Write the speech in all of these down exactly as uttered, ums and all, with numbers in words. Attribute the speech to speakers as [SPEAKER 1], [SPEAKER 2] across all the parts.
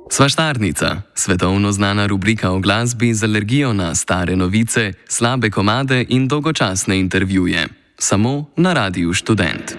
[SPEAKER 1] Svaštarnica, svetovno znana rubrika o glasbi z alergijo na stare novice, slabe komade in dolgočasne intervjuje. Samo na Radiu Študent.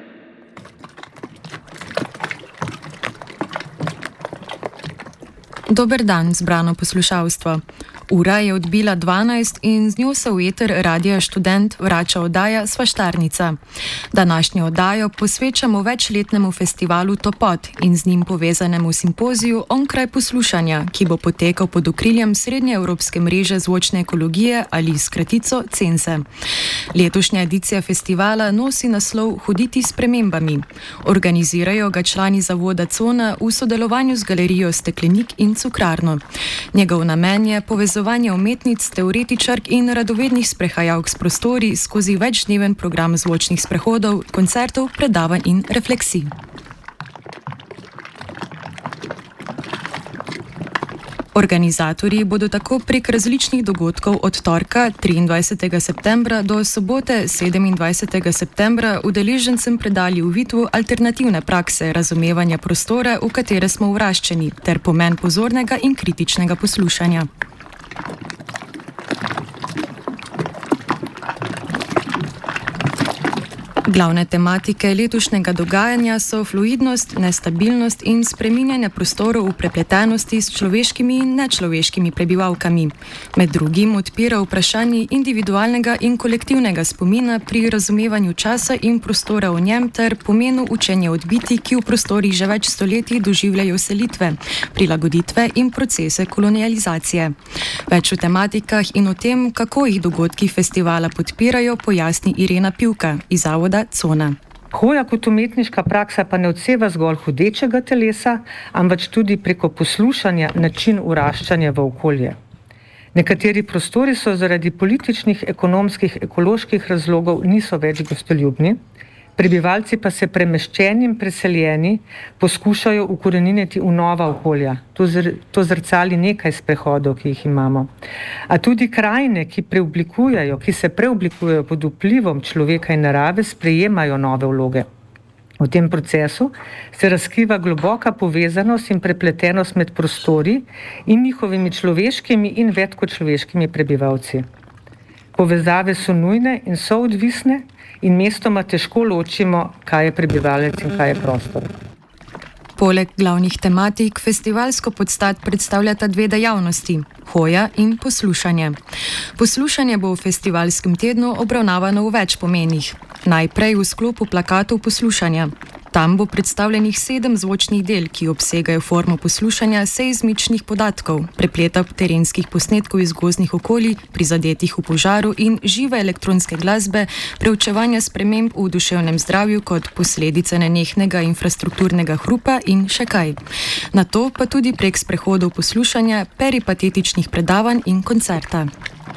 [SPEAKER 2] Dober dan, zbrano poslušalstvo. Ura je odbila dvanajst in z njo se v eter Radia Študent vrača oddaja Svaštarnica. Današnjo oddajo posvečamo večletnemu festivalu Topot in z njim povezanemu simpoziju Onkraj poslušanja, ki bo potekal pod okriljem Srednjeevropske mreže zvočne ekologije ali s kratico CENSE. Letošnja edicija festivala nosi naslov Hoditi s spremembami. Organizirajo ga člani zavoda Cona v sodelovanju z galerijo Steklenik in Cukrarno. Njegov namen je povezovanje umetnic, teoretičark in radovednih sprehajalk s prostori skozi večdneven program zvočnih sprehodov, koncertov, predavanj in refleksij. Organizatorji bodo tako prek različnih dogodkov od torka triindvajsetega septembra do sobote sedemindvajsetega septembra udeležencem predali uvid v alternativne prakse razumevanja prostora, v katere smo vraščeni, ter pomen pozornega in kritičnega poslušanja. Glavne tematike letošnjega dogajanja so fluidnost, nestabilnost in spreminjanje prostorov v prepletenosti s človeškimi in nečloveškimi prebivalkami. Med drugim odpira vprašanje individualnega in kolektivnega spomina pri razumevanju časa in prostora v njem ter pomenu učenja od bitij, ki v prostorih že več stoletij doživljajo selitve, prilagoditve in procese kolonializacije. Več o tematikah in o tem, kako jih dogodki festivala podpirajo, pojasni Irena Pivka iz zavoda Cona.
[SPEAKER 3] Hoja kot umetniška praksa pa ne odseva zgolj hudečega telesa, ampak tudi preko poslušanja način vraščanja v okolje. Nekateri prostori so zaradi političnih, ekonomskih, ekoloških razlogov niso več gostoljubni, prebivalci pa se premeščeni in preseljeni poskušajo ukoreniniti v nova okolja. To, zr, to zrcali nekaj sprehodov, ki jih imamo. A tudi krajine, ki preoblikujejo, ki se preoblikujejo pod vplivom človeka in narave, sprejemajo nove vloge. V tem procesu se razkriva globoka povezanost in prepletenost med prostori in njihovimi človeškimi in vedkočloveškimi prebivalci. Povezave so nujne in so odvisne in mestoma težko ločimo, kaj je prebivalec in kaj je prostor.
[SPEAKER 2] Poleg glavnih tematik festivalsko podstat predstavljata dve dejavnosti, hoja in poslušanje. Poslušanje bo v festivalskem tednu obravnavano v več pomenih. Najprej v sklopu plakatov poslušanja. Tam bo predstavljenih sedem zvočnih del, ki obsegajo formo poslušanja seizmičnih podatkov, prepleta terenskih posnetkov iz gozdnih okolij, prizadetih v požaru in žive elektronske glasbe, preučevanja sprememb v duševnem zdravju kot posledice nenehnega infrastrukturnega hrupa in še kaj. Nato pa tudi prek sprehodov poslušanja, peripatetičnih predavanj in koncerta.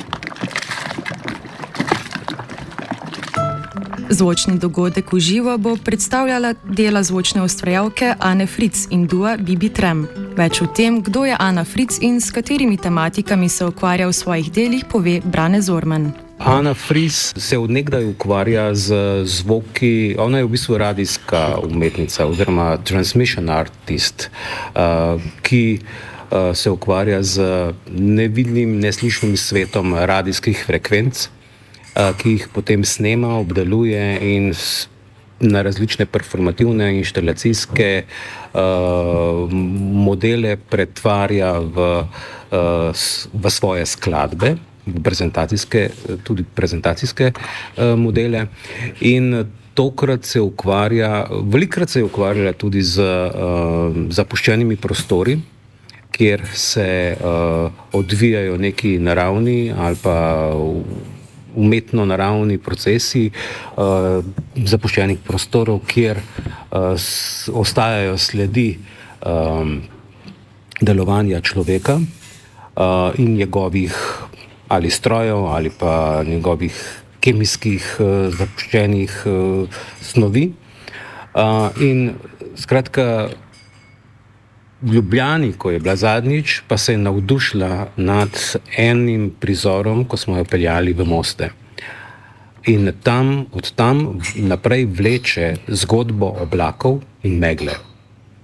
[SPEAKER 2] Zvočni dogodek v živo bo predstavljala dela zvočne ustvarjalke Ane Fritz in dua Bibi Trem. Več o tem, kdo je Ana Fritz in s katerimi tematikami se ukvarja v svojih delih, pove Brane Zorman.
[SPEAKER 4] Ana Fritz se od nekdaj ukvarja z zvoki, ona je v bistvu radijska umetnica oziroma transmission artist, uh, ki uh, se ukvarja z nevidnim, neslišnim svetom radijskih frekvenc, ki jih potem snema, obdeluje in na različne performativne inštalacijske uh, modele pretvarja v, uh, v svoje skladbe, prezentacijske, tudi prezentacijske uh, modele. In tokrat se ukvarja, velikrat se je ukvarjala tudi z uh, zapuščenimi prostori, kjer se uh, odvijajo neki naravni ali pa umetno naravni procesi uh, zapuščenih prostorov, kjer uh, s, ostajajo sledi um, delovanja človeka uh, in njegovih ali strojev ali pa njegovih kemijskih uh, zapuščenih uh, snovi. Uh, in skratka, v Ljubljani, ko je bila zadnjič, pa se je navdušila nad enim prizorom, ko smo jo peljali v Moste. In tam, od tam naprej vleče zgodbo oblakov in megle.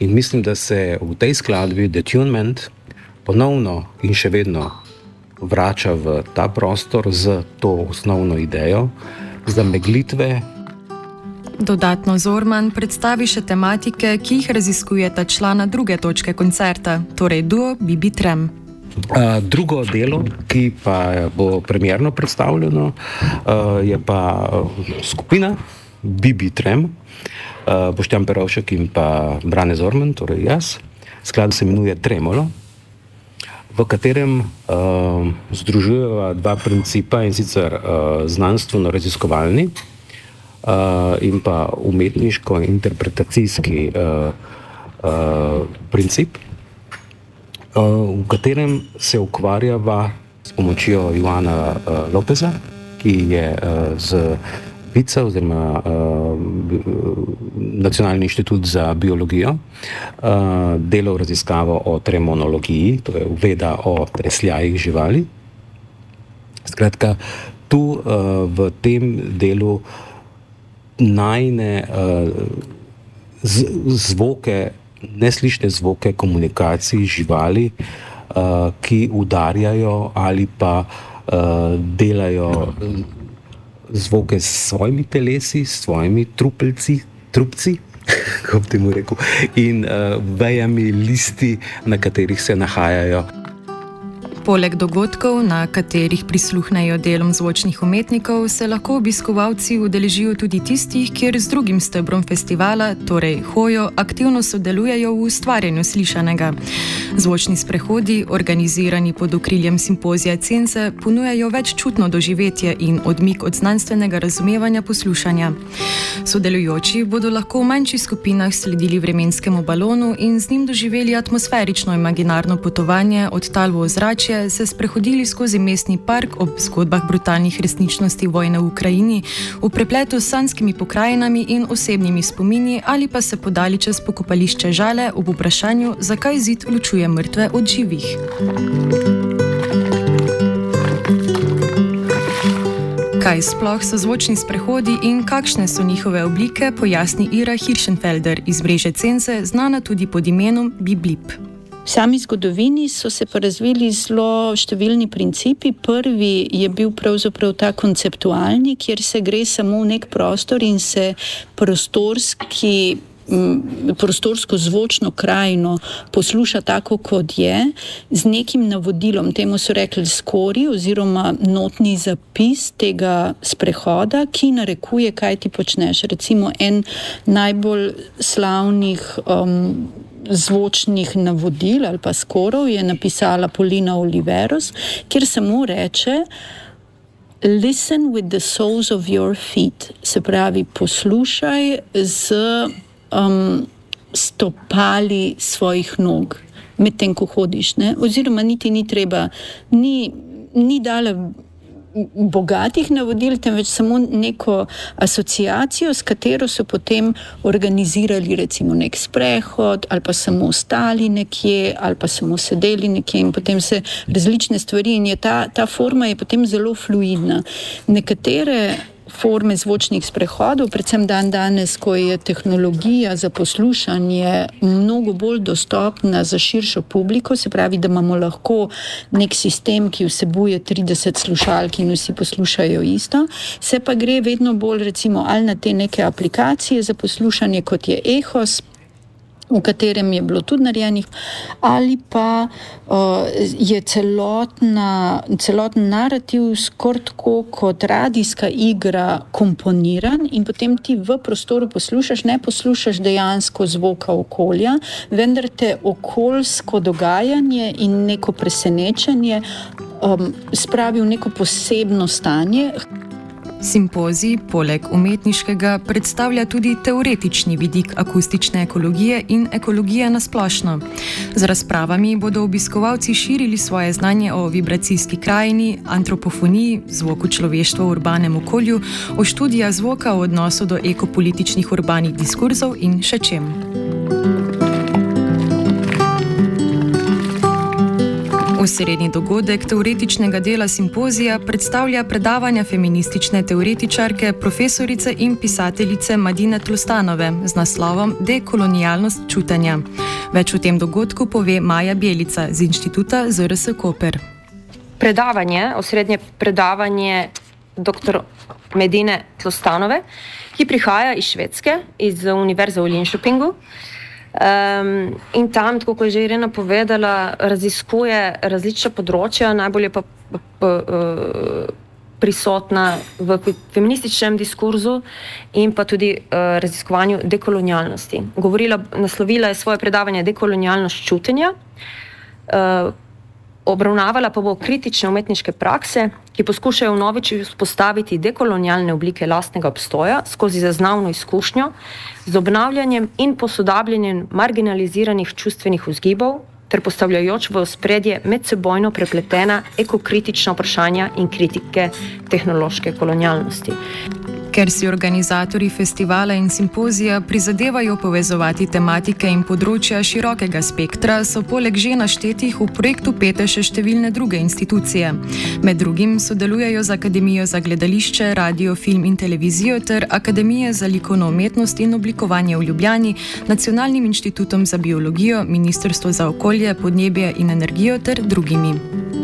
[SPEAKER 4] In mislim, da se v tej skladbi Detunement ponovno in še vedno vrača v ta prostor z to osnovno idejo zameglitve.
[SPEAKER 2] Dodatno Zorman predstavi še tematike, ki jih raziskujeta člana druge točke koncerta, torej duo Bibi Trem.
[SPEAKER 4] Uh, drugo delo, ki pa bo premierno predstavljeno, uh, je pa uh, skupina Bibi Trem, uh, Boštjan Perovšek in pa Brane Zorman, torej jaz. Sklad se imenuje Tremolo, v katerem uh, združujeva dva principa, in sicer uh, znanstveno-raziskovalni uh, in pa umetniško-interpretacijski uh, uh, princip, uh, v katerem se ukvarjava s pomočjo Joana uh, Lopeza, ki je uh, z Vica oziroma uh, Nacionalni inštitut za biologijo uh, delal raziskavo o tremonologiji, to je uveda o tresljajih živali. Skratka, tu uh, v tem delu najne uh, z, zvoke, neslišne zvoke komunikacij živali, uh, ki udarjajo ali pa uh, delajo zvoke s svojimi telesi, s svojimi trupelci, trupci, kako bi temu rekel, in uh, vejami, listi, na katerih se nahajajo.
[SPEAKER 2] Poleg dogodkov, na katerih prisluhnejo delom zvočnih umetnikov, se lahko obiskovalci udeležijo tudi tistih, kjer z drugim stebrom festivala, torej hojo, aktivno sodelujejo v ustvarjanju slišanega. Zvočni sprehodi, organizirani pod okriljem simpozija Cence, ponujajo veččutno doživetje in odmik od znanstvenega razumevanja poslušanja. Sodelujoči bodo lahko v manjših skupinah sledili vremenskemu balonu in z njim doživeli atmosferično imaginarno potovanje od tal v ozračje, se sprehodili skozi mestni park ob zgodbah brutalnih resničnosti vojne v Ukrajini, v prepletu s sanskimi pokrajinami in osebnimi spomini ali pa se podali čez pokopališče Žale ob vprašanju, zakaj zid ločuje mrtve od živih. Kaj sploh so zvočni sprehodi in kakšne so njihove oblike, pojasni Ira Hirschenfelder iz mreže Cence, znana tudi pod imenom Biblip.
[SPEAKER 5] V sami zgodovini so se pa razvili zelo številni principi. Prvi je bil pravzaprav ta konceptualni, kjer se gre samo v nek prostor in se prostorski, prostorsko zvočno krajino posluša tako, kot je, z nekim navodilom, temu so rekli skori oziroma notni zapis tega sprehoda, ki narekuje, kaj ti počneš. Recimo en najbolj slavnih um, zvočnih navodil ali pa skorov je napisala Polina Oliveros, kjer samo reče listen with the soles of your feet, se pravi poslušaj z um, stopali svojih nog, medtem ko hodiš, ne? Oziroma niti ni treba, ni, ni dala bogatih navodil, temveč samo neko asociacijo, s katero so potem organizirali recimo nek sprehod ali pa samo stali nekje ali pa samo sedeli nekje in potem se različne stvari in je ta, ta forma je potem zelo fluidna. Nekatere forme zvočnih sprehodov, predvsem dan danes, ko je tehnologija za poslušanje mnogo bolj dostopna za širšo publiko, se pravi, da imamo lahko nek sistem, ki vsebuje trideset slušalk in vsi poslušajo isto, se pa gre vedno bolj recimo ali na te neke aplikacije za poslušanje, kot je Ehos, v katerem je bilo tudi narejenih, ali pa uh, je celotna, celoten narativ skoraj tako kot radijska igra komponiran in potem ti v prostoru poslušaš, ne poslušaš dejansko zvoka okolja, vendar te okoljsko dogajanje in neko presenečenje um, spravi v neko posebno stanje.
[SPEAKER 2] Simpozij poleg umetniškega predstavlja tudi teoretični vidik akustične ekologije in ekologije na splošno. Z razpravami bodo obiskovalci širili svoje znanje o vibracijski krajini, antropofoniji, zvoku človeštva v urbanem okolju, o študijah zvoka v odnosu do ekopolitičnih urbanih diskurzov in še čem. Osrednji dogodek teoretičnega dela simpozija predstavlja predavanja feministične teoretičarke, profesorice in pisateljice Madine Tlostanove z naslovom Dekolonialnost čutenja. Več o tem dogodku pove Maja Bjelica z Inštituta Z R S Koper.
[SPEAKER 6] Predavanje, osrednje predavanje dr. Madine Tlostanove, ki prihaja iz Švedske, iz Univerze v Linköpingu. Um, in tam, tako kot je že Irena povedala, raziskuje različna področja, najbolj je pa, pa, pa uh, prisotna v feminističnem diskurzu in pa tudi uh, raziskovanju dekolonialnosti. Govorila, naslovila je svoje predavanje Dekolonialnost čutenja, uh, obravnavala pa bo kritične umetniške prakse, ki poskušajo vnovič vzpostaviti dekolonialne oblike lastnega obstoja skozi zaznavno izkušnjo z obnavljanjem in posodabljanjem marginaliziranih čustvenih vzgibov ter postavljajoč v ospredje medsebojno prepletena ekokritična vprašanja in kritike tehnološke kolonialnosti.
[SPEAKER 2] Ker si organizatorji festivala in simpozija prizadevajo povezovati tematike in področja širokega spektra, so poleg že naštetih v projektu pete še številne druge institucije. Med drugim sodelujejo z Akademijo za gledališče, radio, film in televizijo ter Akademije za likovno umetnost in oblikovanje v Ljubljani, Nacionalnim inštitutom za biologijo, Ministrstvo za okolje, podnebje in energijo ter drugimi.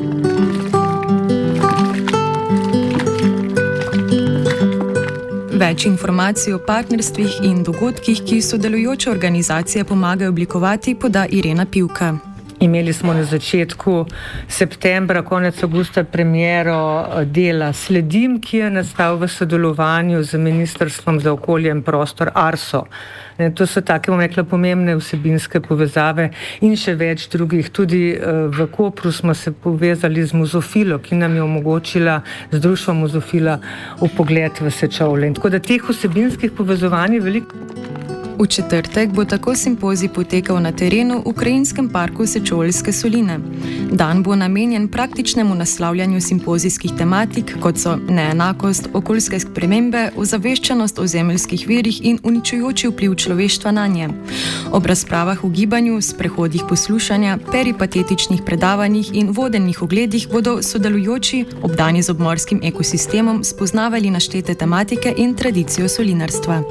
[SPEAKER 2] Več informacij o partnerstvih in dogodkih, ki sodelujoče organizacije pomagajo oblikovati, poda Irena Pivka.
[SPEAKER 3] Imeli smo na začetku septembra, konec avgusta, premiero dela Sledim, ki je nastal v sodelovanju z Ministrstvom za okolje in prostor Arso. To so take, bom rekla, pomembne vsebinske povezave in še več drugih. Tudi v Kopru smo se povezali z Muzofilo, ki nam je omogočila z društvom Muzofila vpogled v Sečovlje. Tako da teh vsebinskih povezovanj je veliko.
[SPEAKER 2] V četrtek bo tako simpozij potekal na terenu v Krajinskem parku Sečoveljske soline. Dan bo namenjen praktičnemu naslavljanju simpozijskih tematik, kot so neenakost, okoljske spremembe, ozaveščenost o zemeljskih virih in uničujoči vpliv človeštva nanje. Ob razpravah v gibanju, sprehodih poslušanja, peripatetičnih predavanjih in vodenih ogledih bodo sodelujoči, obdani z obmorskim ekosistemom, spoznavali naštete tematike in tradicijo solinarstva.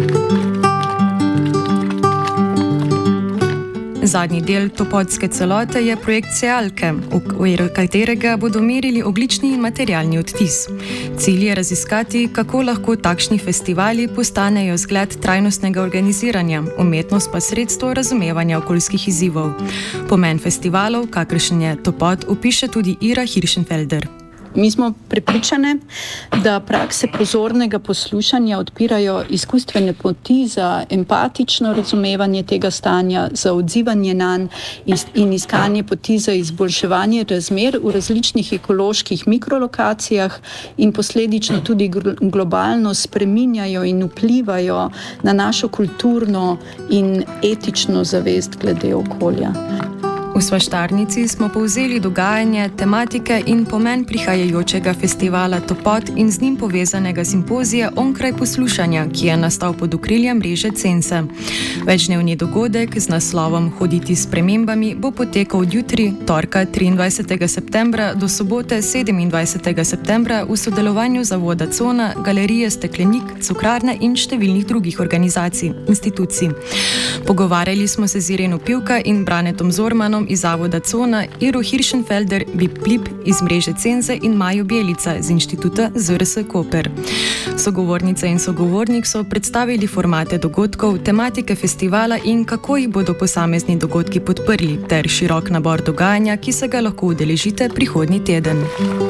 [SPEAKER 2] Zadnji del Topotske celote je projekt Sealke, v okviru katerega bodo merili ogljični in materialni odtis. Cilj je raziskati, kako lahko takšni festivali postanejo zgled trajnostnega organiziranja, umetnost pa sredstvo razumevanja okoljskih izzivov. Pomen festivalov, kakršen je Topot, opiše tudi Ira Hirschenfelder.
[SPEAKER 5] Mi smo prepričane, da prakse pozornega poslušanja odpirajo izkustvene poti za empatično razumevanje tega stanja, za odzivanje nanj in iskanje poti za izboljševanje razmer v različnih ekoloških mikrolokacijah in posledično tudi globalno spreminjajo in vplivajo na našo kulturno in etično zavest glede okolja.
[SPEAKER 2] V Svaštarnici smo povzeli dogajanje, tematike in pomen prihajajočega festivala Topot in z njim povezanega simpozija Onkraj poslušanja, ki je nastal pod okriljem mreže Cense. Večdnevni dogodek z naslovom Hoditi s spremembami bo potekal od jutri, torka triindvajsetega septembra do sobote sedemindvajsetega septembra v sodelovanju Zavoda Cona, Galerije Steklenik, Cukrarne in številnih drugih organizacij, institucij. Pogovarjali smo se z Ireno Pivka in Branetom Zormanom iz Zavoda Cona, Iro Hirschenfelder, Bip Blip iz mreže Cenze in Majo Bjelica z Inštituta Z R S Koper. Sogovornice in sogovornik so predstavili formate dogodkov, tematike festivala in kako jih bodo posamezni dogodki podprli, ter širok nabor dogajanja, ki se ga lahko udeležite prihodnji teden.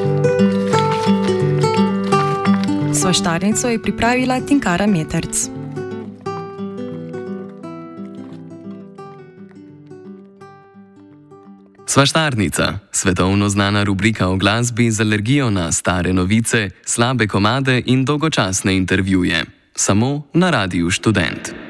[SPEAKER 2] Svaštarnico je pripravila Tinkara Meterc.
[SPEAKER 1] Svaštarnica, svetovno znana rubrika o glasbi z alergijo na stare novice, slabe komade in dolgočasne intervjuje. Samo na Radiu Študent.